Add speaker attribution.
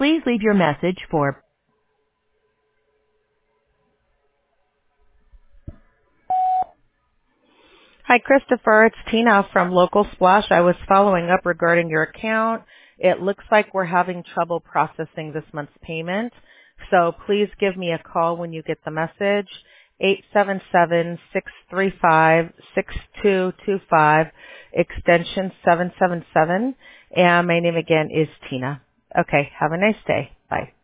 Speaker 1: Please leave your message for...
Speaker 2: Hi, Christopher. It's Tina from Local Splash. I was following up regarding your account. It looks like we're having trouble processing this month's payment. So please give me a call when you get the message. 877-635-6225, extension 777. And my name again is Tina. Okay, have a nice day. Bye.